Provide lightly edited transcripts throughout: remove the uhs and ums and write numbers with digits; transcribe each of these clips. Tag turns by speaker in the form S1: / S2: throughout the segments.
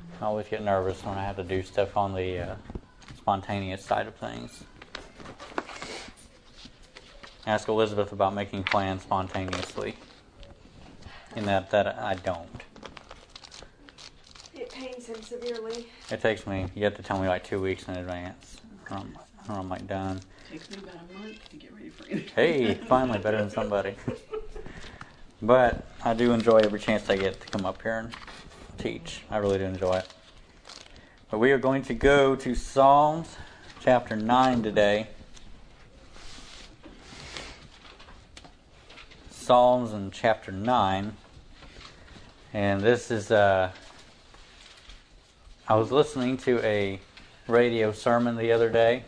S1: I always get nervous when I have to do stuff on the spontaneous side of things. Ask Elizabeth about making plans spontaneously. And that I don't.
S2: It pains him severely.
S1: It takes me, you have to tell me like 2 weeks in advance. Or I'm like done.
S3: It takes me about a month to get ready for anything.
S1: Hey, finally, better than somebody. But I do enjoy every chance I get to come up here and teach. I really do enjoy it. But we are going to go to Psalms chapter 9 today. Psalms in chapter 9. And this is, I was listening to a radio sermon the other day.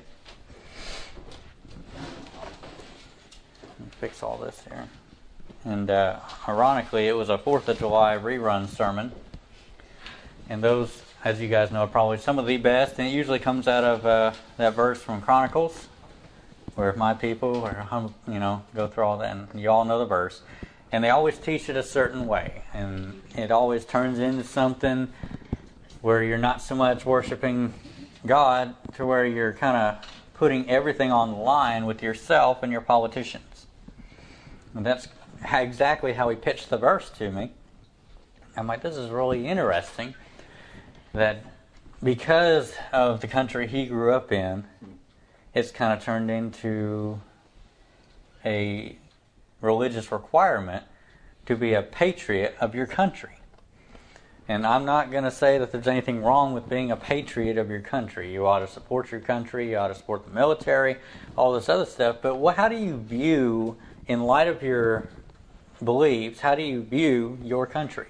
S1: Fix all this here. And ironically, it was a 4th of July rerun sermon. And those, as you guys know, are probably some of the best. And it usually comes out of that verse from Chronicles, where if my people are, go through all that, and you all know the verse. And they always teach it a certain way. And it always turns into something where you're not so much worshiping God to where you're kind of putting everything on the line with yourself and your politicians. And that's exactly how he pitched the verse to me. I'm like, this is really interesting that because of the country he grew up in, it's kind of turned into a religious requirement to be a patriot of your country. And I'm not going to say that there's anything wrong with being a patriot of your country. You ought to support your country, you ought to support the military, all this other stuff. But how do you view, in light of your beliefs, how do you view your country?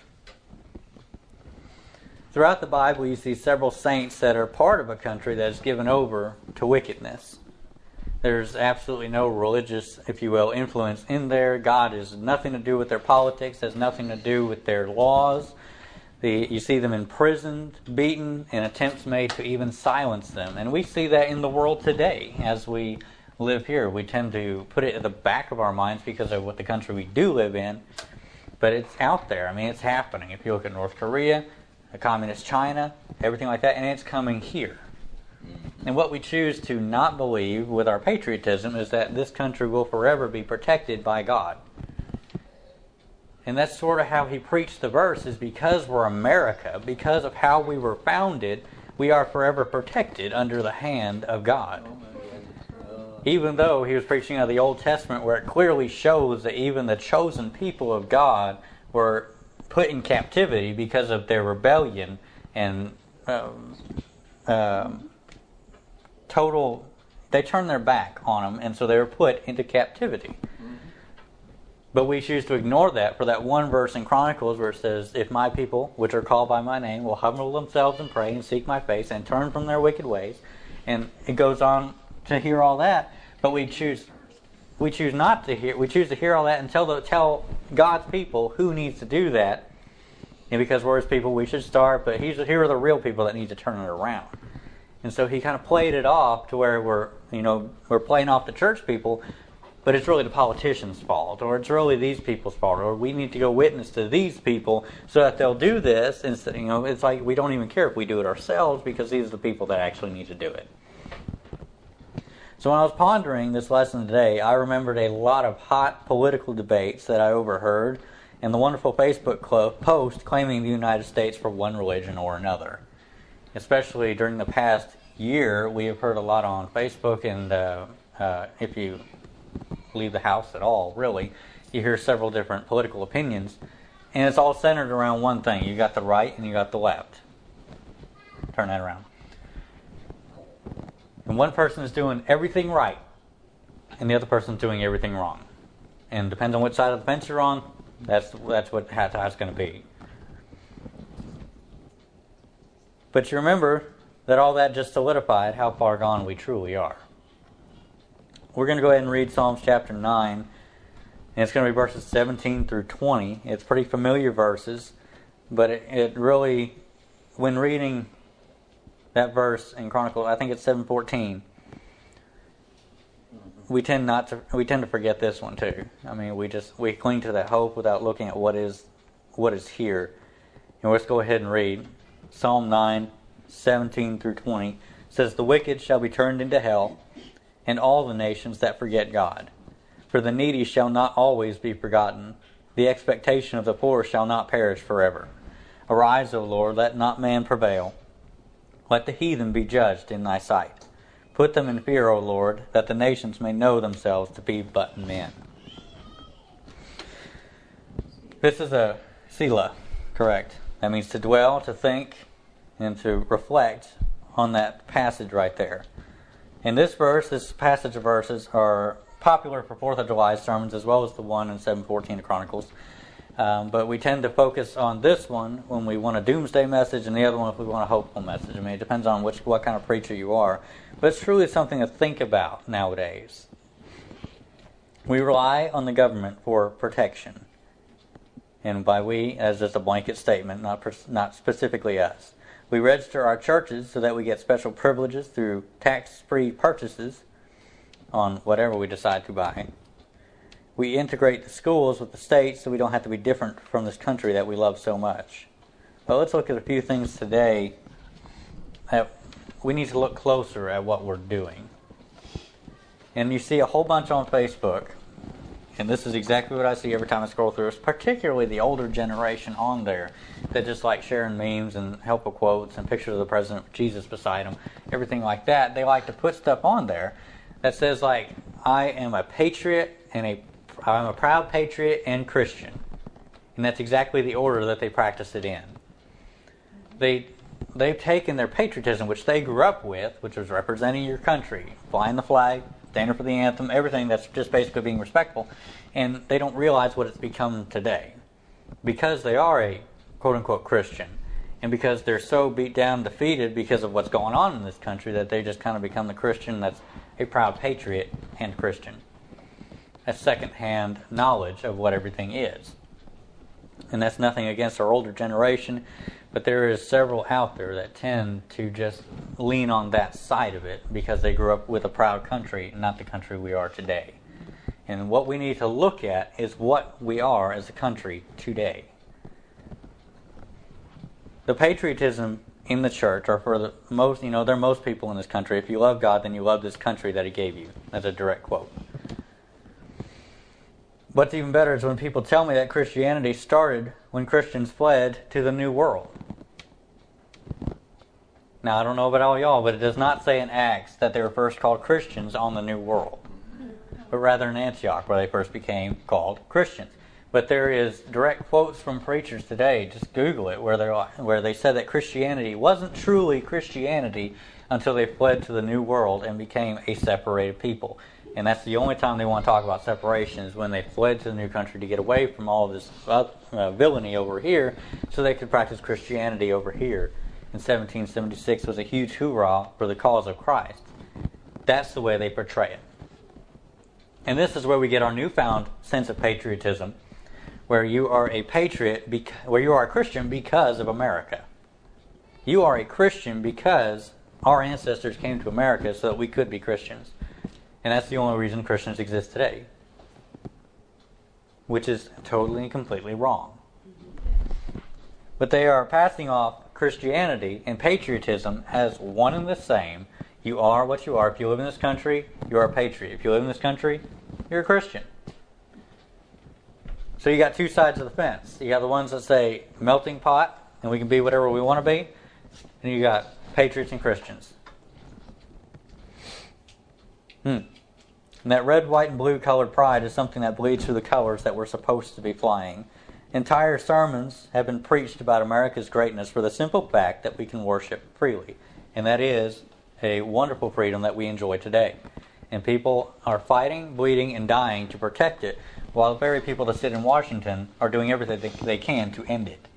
S1: Throughout the Bible, you see several saints that are part of a country that is given over to wickedness. There's absolutely no religious, if you will, influence in there. God has nothing to do with their politics, has nothing to do with their laws. You see them imprisoned, beaten, and attempts made to even silence them. And we see that in the world today as we live here. We tend to put it at the back of our minds because of what the country we do live in. But it's out there. I mean, it's happening. If you look at North Korea, the communist China, everything like that, and it's coming here. And what we choose to not believe with our patriotism is that this country will forever be protected by God. And that's sort of how he preached the verse, is because we're America, because of how we were founded, we are forever protected under the hand of God. Even though he was preaching out of the Old Testament, where it clearly shows that even the chosen people of God were put in captivity because of their rebellion and they turned their back on them, and so they were put into captivity. But we choose to ignore that for that one verse in Chronicles where it says, if my people, which are called by my name, will humble themselves and pray and seek my face and turn from their wicked ways. And it goes on to hear all that, but we choose not to hear. We choose to hear all that and tell God's people who needs to do that. And because we're his people, we should start, but here are the real people that need to turn it around. And so he kind of played it off to where we're playing off the church people, but it's really the politicians' fault, or it's really these people's fault, or we need to go witness to these people so that they'll do this. Instead, it's like we don't even care if we do it ourselves because these are the people that actually need to do it. So when I was pondering this lesson today, I remembered a lot of hot political debates that I overheard and the wonderful Facebook post claiming the United States for one religion or another. Especially during the past year, we have heard a lot on Facebook, and if you leave the house at all, really, you hear several different political opinions, and it's all centered around one thing. You got the right and you got the left. Turn that around. And one person is doing everything right, and the other person is doing everything wrong. And depends on which side of the fence you're on, that's how it's going to be. But you remember that all that just solidified how far gone we truly are. We're going to go ahead and read Psalms chapter 9, and it's going to be verses 17 through 20. It's pretty familiar verses, but it really, when reading that verse in Chronicles, I think it's 7:14, we tend to forget this one too. I mean, we cling to that hope without looking at what is here. And let's go ahead and read. Psalm 9:17-20 says, "The wicked shall be turned into hell, and all the nations that forget God. For the needy shall not always be forgotten. The expectation of the poor shall not perish forever. Arise, O Lord, let not man prevail. Let the heathen be judged in thy sight. Put them in fear, O Lord, that the nations may know themselves to be but men." This is a Selah, correct? That means to dwell, to think, and to reflect on that passage right there. And this passage of verses are popular for 4th of July sermons as well as the one in 7:14 of Chronicles. But we tend to focus on this one when we want a doomsday message, and the other one if we want a hopeful message. I mean, it depends on what kind of preacher you are. But it's truly something to think about nowadays. We rely on the government for protection. And by we, as just a blanket statement, not specifically us. We register our churches so that we get special privileges through tax-free purchases on whatever we decide to buy. We integrate the schools with the state so we don't have to be different from this country that we love so much. But let's look at a few things today that we need to look closer at what we're doing. And you see a whole bunch on Facebook, and this is exactly what I see every time I scroll through. It's particularly the older generation on there that just like sharing memes and helpful quotes and pictures of the President with Jesus beside them, everything like that. They like to put stuff on there that says like, "I am a patriot and I'm a proud patriot and Christian." And that's exactly the order that they practice it in. They've taken their patriotism, which they grew up with, which was representing your country, flying the flag, standing for the anthem, everything that's just basically being respectful, and they don't realize what it's become today. Because they are a quote-unquote Christian, and because they're so beat down, defeated because of what's going on in this country, that they just kind of become the Christian that's a proud patriot and Christian. A second-hand knowledge of what everything is. And that's nothing against our older generation, but there is several out there that tend to just lean on that side of it because they grew up with a proud country, not the country we are today. And what we need to look at is what we are as a country today. The patriotism in the church are for the most, there are most people in this country. If you love God, then you love this country that He gave you. That's a direct quote. What's even better is when people tell me that Christianity started when Christians fled to the New World. Now, I don't know about all y'all, but it does not say in Acts that they were first called Christians on the New World, but rather in Antioch, where they first became called Christians. But there is direct quotes from preachers today, just Google it, where they said that Christianity wasn't truly Christianity until they fled to the New World and became a separated people. And that's the only time they want to talk about separation is when they fled to the new country to get away from all this villainy over here so they could practice Christianity over here. In 1776 was a huge hoorah for the cause of Christ. That's the way they portray it. And this is where we get our newfound sense of patriotism, where you are a patriot, where you are a Christian because of America. You are a Christian because our ancestors came to America so that we could be Christians. And that's the only reason Christians exist today. Which is totally and completely wrong. But they are passing off Christianity and patriotism as one and the same. You are what you are. If you live in this country, you are a patriot. If you live in this country, you're a Christian. So you got two sides of the fence. You got the ones that say melting pot, and we can be whatever we want to be. And you got patriots and Christians. And that red, white, and blue colored pride is something that bleeds through the colors that we're supposed to be flying. Entire sermons have been preached about America's greatness for the simple fact that we can worship freely. And that is a wonderful freedom that we enjoy today. And people are fighting, bleeding, and dying to protect it, while the very people that sit in Washington are doing everything they can to end it.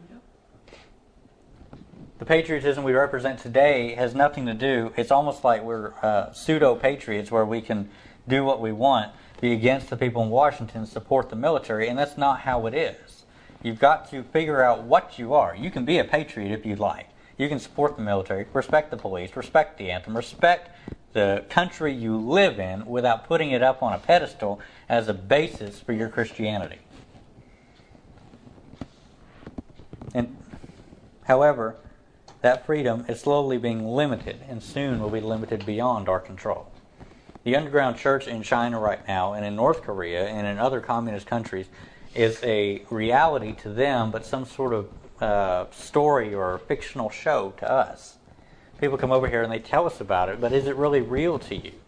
S1: The patriotism we represent today has nothing to do, it's almost like we're pseudo-patriots where we can do what we want, be against the people in Washington, support the military, and that's not how it is. You've got to figure out what you are. You can be a patriot if you'd like. You can support the military, respect the police, respect the anthem, respect the country you live in without putting it up on a pedestal as a basis for your Christianity. And, however, that freedom is slowly being limited and soon will be limited beyond our control. The underground church in China right now and in North Korea and in other communist countries is a reality to them, but some sort of story or fictional show to us. People come over here and they tell us about it, but is it really real to you?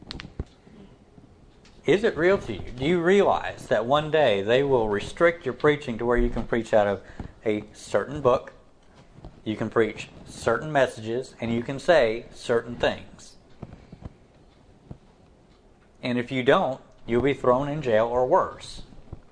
S1: Is it real to you? Do you realize that one day they will restrict your preaching to where you can preach out of a certain book, you can preach certain messages, and you can say certain things? And if you don't, you'll be thrown in jail or worse.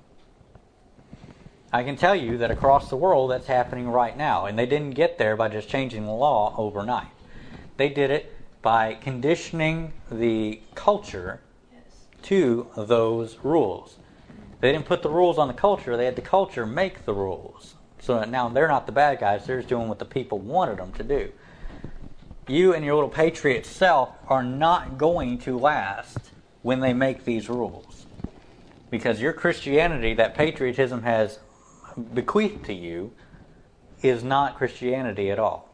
S1: I can tell you that across the world that's happening right now, and they didn't get there by just changing the law overnight. They did it by conditioning the culture to those rules. They didn't put the rules on the culture, they had the culture make the rules. So now they're not the bad guys, they're just doing what the people wanted them to do. You and your little patriot self are not going to last when they make these rules. Because your Christianity, that patriotism has bequeathed to you, is not Christianity at all.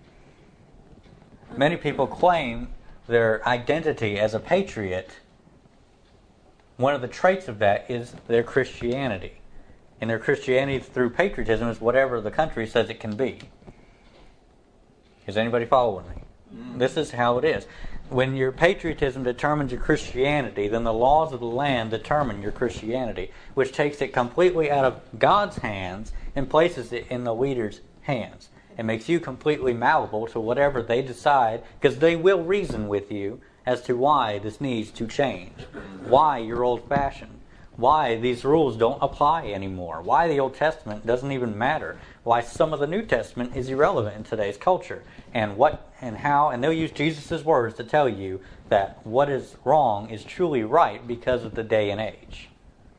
S1: Many people claim their identity as a patriot. One of the traits of that is their Christianity. And their Christianity through patriotism is whatever the country says it can be. Is anybody following me? This is how it is. When your patriotism determines your Christianity, then the laws of the land determine your Christianity, which takes it completely out of God's hands and places it in the leader's hands. It makes you completely malleable to whatever they decide, because they will reason with you as to why this needs to change, why you're old-fashioned, why these rules don't apply anymore, why the Old Testament doesn't even matter, why some of the New Testament is irrelevant in today's culture, and what and how, and they'll use Jesus' words to tell you that what is wrong is truly right because of the day and age.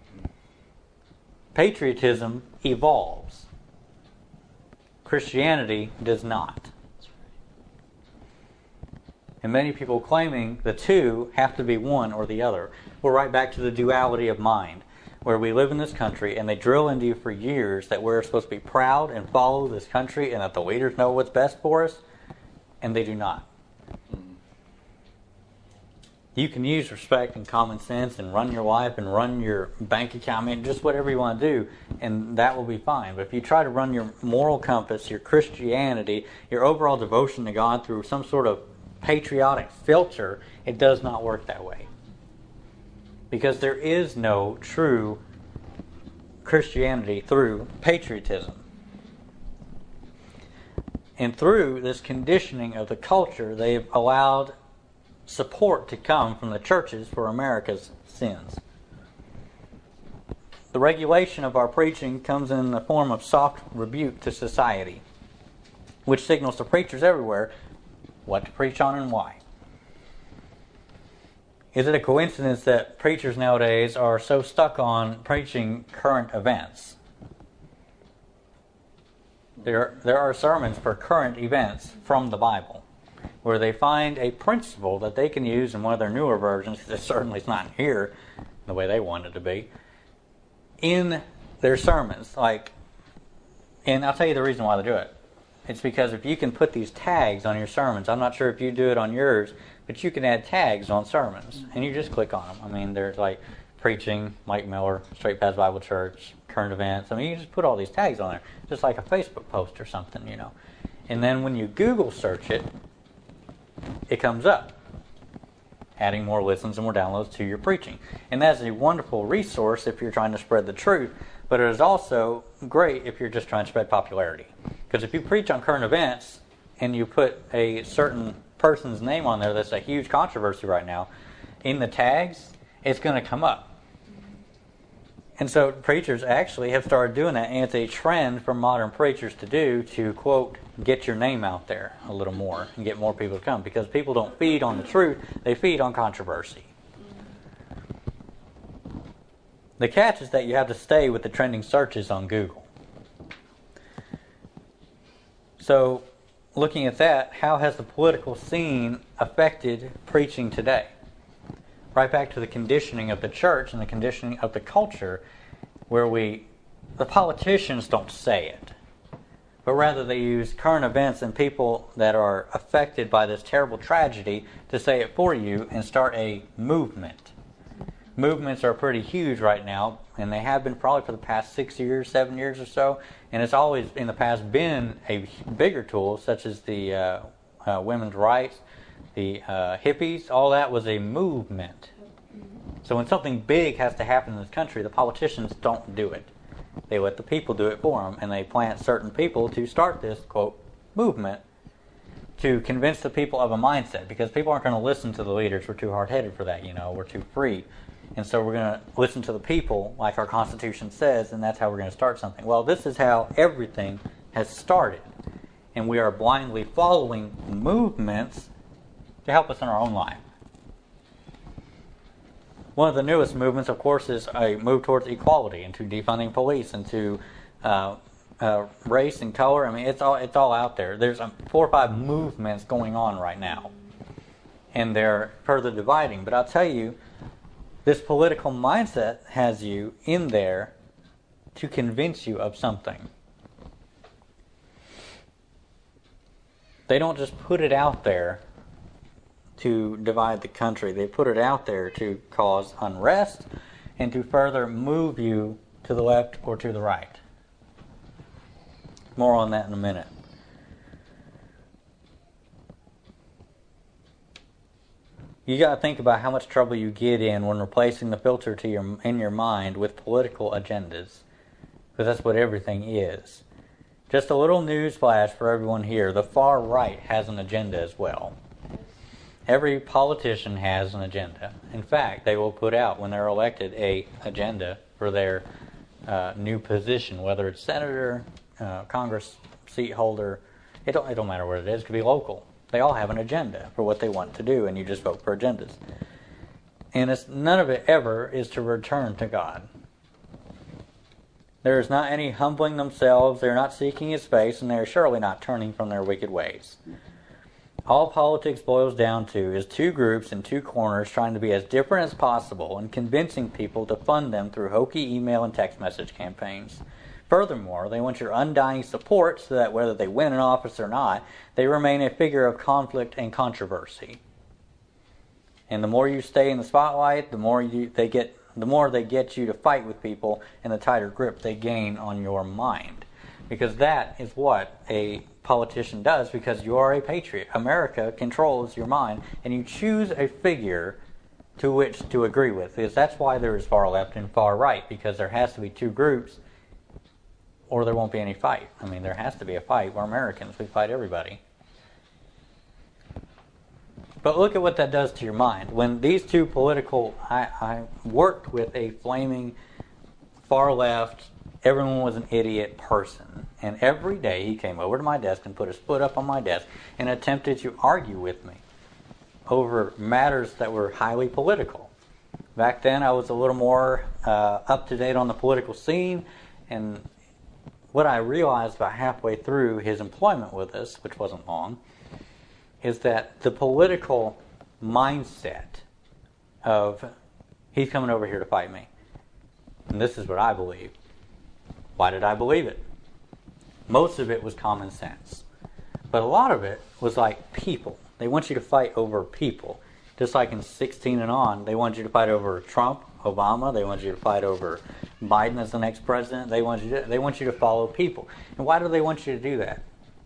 S1: Patriotism evolves. Christianity does not. And many people claiming the two have to be one or the other. We're right back to the duality of mind, where we live in this country and they drill into you for years that we're supposed to be proud and follow this country and that the leaders know what's best for us, and they do not. You can use respect and common sense and run your life and run your bank account, I mean, just whatever you want to do, and that will be fine. But if you try to run your moral compass, your Christianity, your overall devotion to God through some sort of patriotic filter, it does not work that way. Because there is no true Christianity through patriotism. And through this conditioning of the culture, they've allowed support to come from the churches for America's sins. The regulation of our preaching comes in the form of soft rebuke to society, which signals to preachers everywhere what to preach on and why. Is it a coincidence that preachers nowadays are so stuck on preaching current events? There are sermons for current events from the Bible, where they find a principle that they can use in one of their newer versions, that certainly is not here the way they want it to be, in their sermons. And I'll tell you the reason why they do it. It's because if you can put these tags on your sermons, I'm not sure if you do it on yours, but you can add tags on sermons, and you just click on them. I mean, there's like preaching, Mike Miller, Straight Paths Bible Church, current events. I mean, you just put all these tags on there, just like a Facebook post or something, you know. And then when you Google search it, it comes up, adding more listens and more downloads to your preaching. And that's a wonderful resource if you're trying to spread the truth, but it is also great if you're just trying to spread popularity. Because if you preach on current events and you put a certain person's name on there that's a huge controversy right now, in the tags, it's going to come up. And so preachers actually have started doing that, and it's a trend for modern preachers to do, to, quote, get your name out there a little more and get more people to come. Because people don't feed on the truth, they feed on controversy. The catch is that you have to stay with the trending searches on Google. So, looking at that, how has the political scene affected preaching today? Right back to the conditioning of the church and the conditioning of the culture, where the politicians don't say it, but rather they use current events and people that are affected by this terrible tragedy to say it for you and start a movement. Movements are pretty huge right now, and they have been probably for the past 6 years, 7 years or so, and it's always in the past been a bigger tool, such as the women's rights, the hippies. All that was a movement. So when something big has to happen in this country, the politicians don't do it. They let the people do it for them, and they plant certain people to start this, quote, movement to convince the people of a mindset, because people aren't going to listen to the leaders. We're too hard-headed for that, we're too free. And so we're going to listen to the people like our Constitution says, and that's how we're going to start something. Well, this is how everything has started. And we are blindly following movements to help us in our own life. One of the newest movements, of course, is a move towards equality and to defunding police and to race and color. I mean, it's all out there. There's 4 or 5 movements going on right now, and they're further dividing. But I'll tell you, this political mindset has you in there to convince you of something. They don't just put it out there to divide the country. They put it out there to cause unrest and to further move you to the left or to the right. More on that in a minute. You got to think about how much trouble you get in when replacing the filter in your mind with political agendas, because that's what everything is. Just a little news flash for everyone here: the far right has an agenda as well. Every politician has an agenda. In fact, they will put out, when they're elected, a agenda for their new position, whether it's senator, Congress seat holder. It don't matter what it is. It could be local. They all have an agenda for what they want to do, and you just vote for agendas. And none of it ever is to return to God. There is not any humbling themselves. They're not seeking His face, and they're surely not turning from their wicked ways. All politics boils down to is 2 groups in 2 corners trying to be as different as possible and convincing people to fund them through hokey email and text message campaigns. Furthermore, they want your undying support so that whether they win an office or not, they remain a figure of conflict and controversy. And the more you stay in the spotlight, the more they get you to fight with people, and the tighter grip they gain on your mind. Because that is what a politician does, because you are a patriot. America controls your mind, and you choose a figure to which to agree with. Because that's why there is far left and far right, because there has to be 2 groups, or there won't be any fight. I mean, there has to be a fight. We're Americans. We fight everybody. But look at what that does to your mind. When these 2 political... I worked with a flaming far left, everyone was an idiot person. And every day he came over to my desk and put his foot up on my desk and attempted to argue with me over matters that were highly political. Back then I was a little more up to date on the political scene, and what I realized about halfway through his employment with us, which wasn't long, is that the political mindset of he's coming over here to fight me. And this is what I believe. Why did I believe it? Most of it was common sense. But a lot of it was like people. They want you to fight over people. Just like in 16 and on, they want you to fight over Trump, Obama. They want you to fight over Biden as the next president. They want you to follow people. And why do they want you to do that?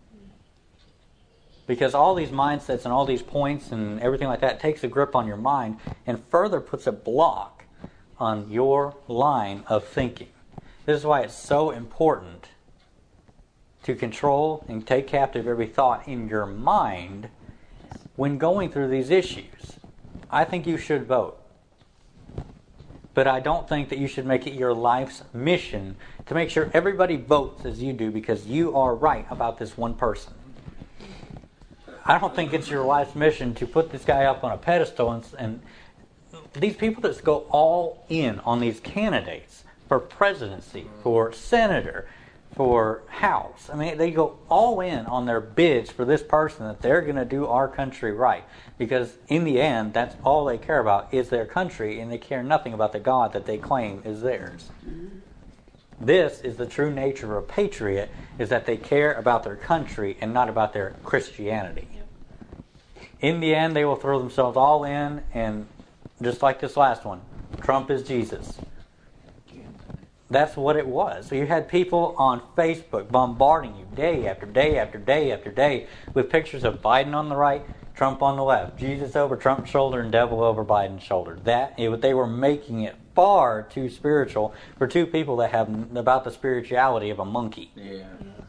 S1: Because all these mindsets and all these points and everything like that takes a grip on your mind and further puts a block on your line of thinking. This is why it's so important to control and take captive every thought in your mind when going through these issues. I think you should vote. But I don't think that you should make it your life's mission to make sure everybody votes as you do because you are right about this one person. I don't think it's your life's mission to put this guy up on a pedestal and these people that go all in on these candidates for presidency, for senator, for house. I mean, they go all in on their bids for this person that they're going to do our country right. Because in the end, that's all they care about is their country, and they care nothing about the God that they claim is theirs. This is the true nature of a patriot, is that they care about their country and not about their Christianity. In the end, they will throw themselves all in, and just like this last one, Trump is Jesus. That's what it was. So you had people on Facebook bombarding you day after day after day after day with pictures of Biden on the right, Trump on the left, Jesus over Trump's shoulder and devil over Biden's shoulder. They were making it far too spiritual for two people that have about the spirituality of a monkey.
S2: Yeah.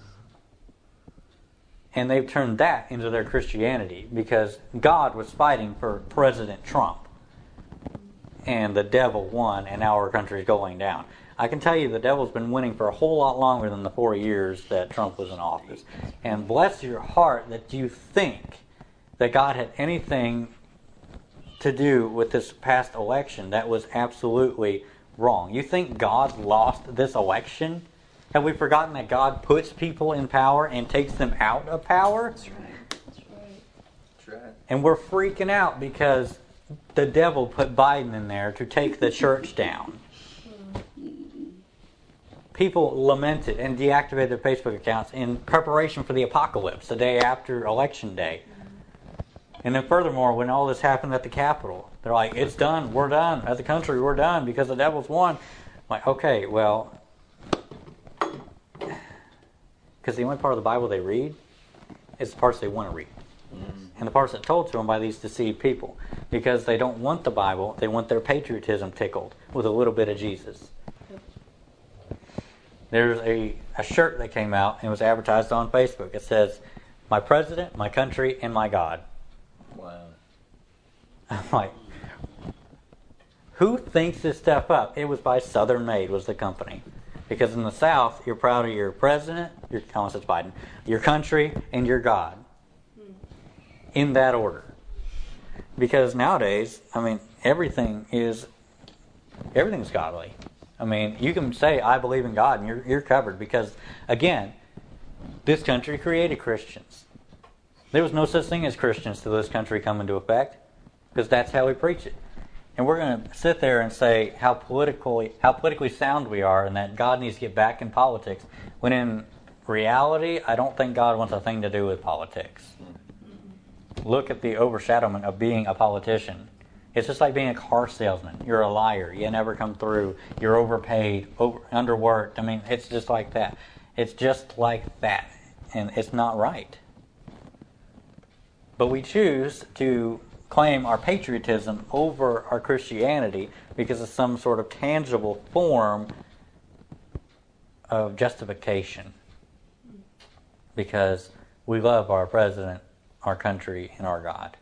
S1: And they've turned that into their Christianity because God was fighting for President Trump. And the devil won, and now our country is going down. I can tell you the devil's been winning for a whole lot longer than the 4 years that Trump was in office. And bless your heart that you think that God had anything to do with this past election. That was absolutely wrong. You think God lost this election? Have we forgotten that God puts people in power and takes them out of power?
S3: That's right. That's right.
S2: That's right.
S1: And we're freaking out because the devil put Biden in there to take the church down. People lamented and deactivated their Facebook accounts in preparation for the apocalypse, the day after Election Day. And then furthermore, when all this happened at the Capitol, they're like, it's done, we're done. As a country, we're done because the devil's won. I'm like, okay, well, because the only part of the Bible they read is the parts they want to read. And the parts that told to them by these deceived people. Because they don't want the Bible, they want their patriotism tickled with a little bit of Jesus. There's a shirt that came out and was advertised on Facebook. It says, my president, my country, and my God.
S2: Wow.
S1: I'm like, who thinks this stuff up? It was by Southern Made, was the company. Because in the South, you're proud of your president, almost it's Biden, your country, and your God. In that order. Because nowadays, I mean, everything's godly. I mean, you can say, I believe in God, and you're covered. Because, again, this country created Christians. There was no such thing as Christians till this country come into effect. Because that's how we preach it. And we're going to sit there and say how politically sound we are and that God needs to get back in politics. When in reality, I don't think God wants a thing to do with politics. Look at the overshadowment of being a politician. It's just like being a car salesman. You're a liar. You never come through. You're overpaid, underworked. I mean, it's just like that. It's just like that. And it's not right. But we choose to claim our patriotism over our Christianity because of some sort of tangible form of justification. Because we love our president, our country, and our God.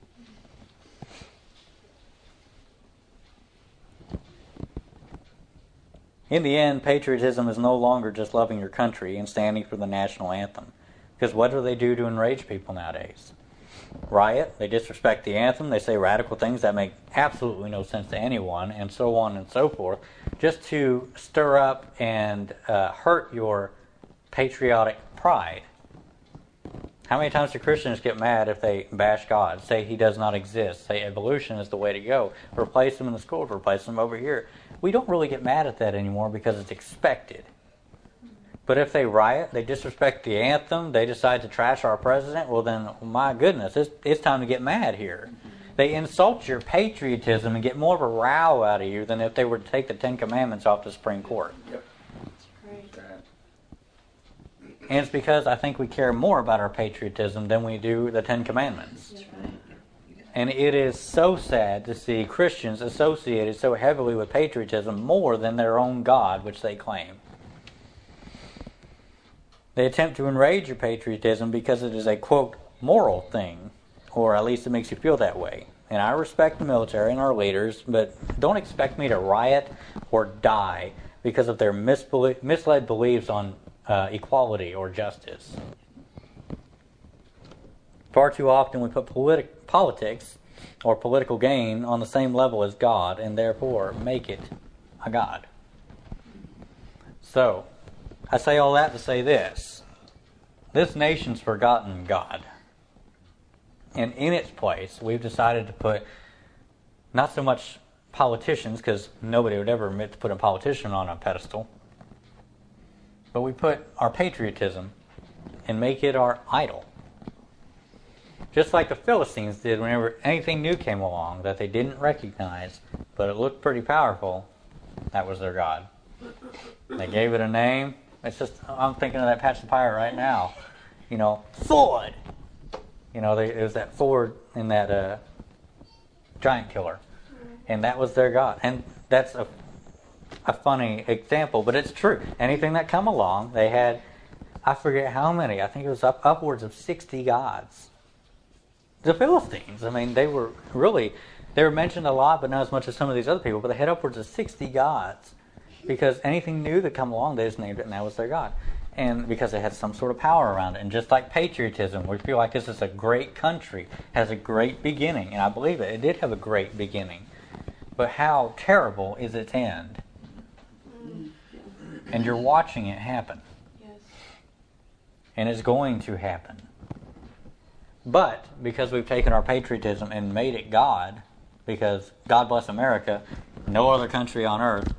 S1: In the end, patriotism is no longer just loving your country and standing for the national anthem. Because what do they do to enrage people nowadays? Riot, they disrespect the anthem, they say radical things that make absolutely no sense to anyone, and so on and so forth, just to stir up and hurt your patriotic pride. How many times do Christians get mad if they bash God, say He does not exist, say evolution is the way to go, replace Him in the schools, replace Him over here? We don't really get mad at that anymore because it's expected. But if they riot, they disrespect the anthem, they decide to trash our president, well then, my goodness, it's time to get mad here. They insult your patriotism and get more of a row out of you than if they were to take the Ten Commandments off the Supreme Court.
S2: Yep.
S3: Right.
S1: And it's because I think we care more about our patriotism than we do the Ten Commandments.
S3: That's right.
S1: And it is so sad to see Christians associated so heavily with patriotism more than their own God, which they claim. They attempt to enrage your patriotism because it is a, quote, moral thing, or at least it makes you feel that way. And I respect the military and our leaders, but don't expect me to riot or die because of their misled beliefs on equality or justice. Far too often we put politics or political gain on the same level as God and therefore make it a God. So, I say all that to say this. This nation's forgotten God. And in its place, we've decided to put not so much politicians, because nobody would ever admit to put a politician on a pedestal, But we put our patriotism and make it our idol. Just like the Philistines did whenever anything new came along that they didn't recognize, but it looked pretty powerful, that was their god. They gave it a name. It's just, I'm thinking of that Patch the Pirate right now. Sword! It was that sword in that Giant Killer. And that was their god. And that's a funny example, but it's true. Anything that come along, they had, I forget how many, I think it was upwards of 60 gods. The Philistines, they were mentioned a lot, but not as much as some of these other people, but they had upwards of 60 gods. Because anything new that come along, they just named it, and that was their god. And because it had some sort of power around it. And just like patriotism, we feel like this is a great country, has a great beginning, and I believe it did have a great beginning. But how terrible is its end? And you're watching it happen.
S3: Yes.
S1: And it's going to happen. But because we've taken our patriotism and made it God, because God bless America, no other country on earth,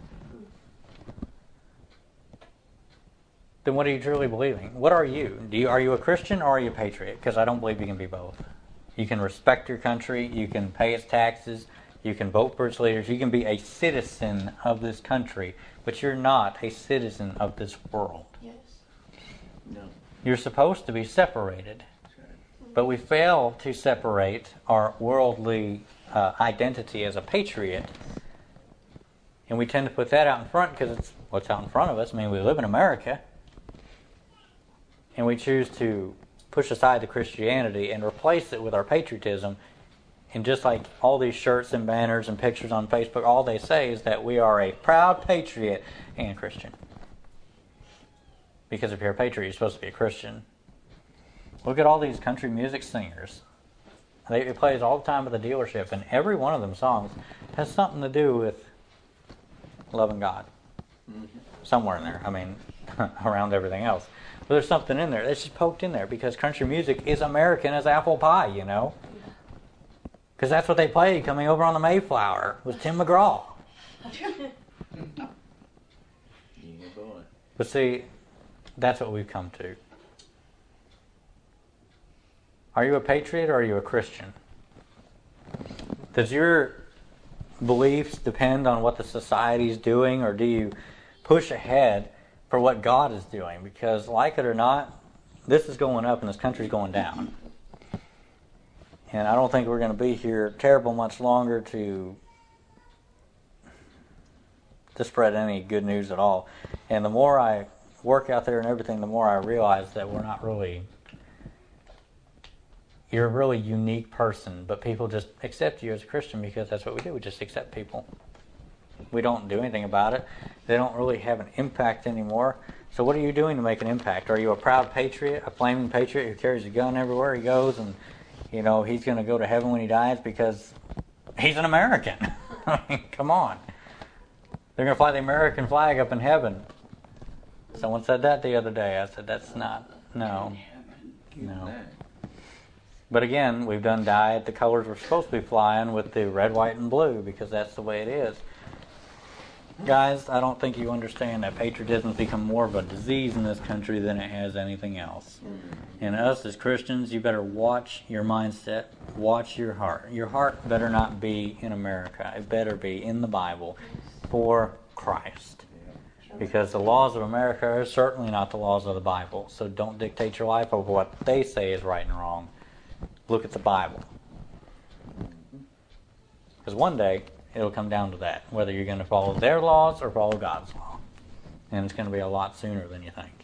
S1: then what are you truly believing? What are you? Are you a Christian or are you a patriot? Because I don't believe you can be both. You can respect your country, you can pay its taxes, you can vote for its leaders, you can be a citizen of this country, but you're not a citizen of this world.
S3: Yes.
S2: No.
S1: You're supposed to be separated. But we fail to separate our worldly identity as a patriot. And we tend to put that out in front because it's what's out in front of us. We live in America. And we choose to push aside the Christianity and replace it with our patriotism. And just like all these shirts and banners and pictures on Facebook, all they say is that we are a proud patriot and Christian. Because if you're a patriot, you're supposed to be a Christian. Look at all these country music singers. It plays all the time at the dealership, and every one of them songs has something to do with loving God. Mm-hmm. Somewhere in there. Around everything else. But there's something in there. It's just poked in there because country music is American as apple pie, Because that's what they played coming over on the Mayflower with Tim McGraw.
S2: Yeah, boy.
S1: But see, that's what we've come to. Are you a patriot or are you a Christian? Does your beliefs depend on what the society is doing, or do you push ahead for what God is doing? Because like it or not, this is going up and this country's going down. And I don't think we're going to be here terrible much longer to spread any good news at all. And the more I work out there and everything, the more I realize that we're not really... You're a really unique person, but people just accept you as a Christian because that's what we do. We just accept people. We don't do anything about it. They don't really have an impact anymore. So what are you doing to make an impact? Are you a proud patriot, a flaming patriot who carries a gun everywhere he goes and, he's going to go to heaven when he dies because he's an American? Come on. They're going to fly the American flag up in heaven. Someone said that the other day. I said, that's not, no. But again, we've done dyed the colors we're supposed to be flying with the red, white, and blue because that's the way it is. Guys, I don't think you understand that patriotism has become more of a disease in this country than it has anything else. And us as Christians, you better watch your mindset, watch your heart. Your heart better not be in America. It better be in the Bible for Christ. Because the laws of America are certainly not the laws of the Bible. So don't dictate your life over what they say is right and wrong. Look at the Bible. Because one day, it'll come down to that. Whether you're going to follow their laws or follow God's law. And it's going to be a lot sooner than you think.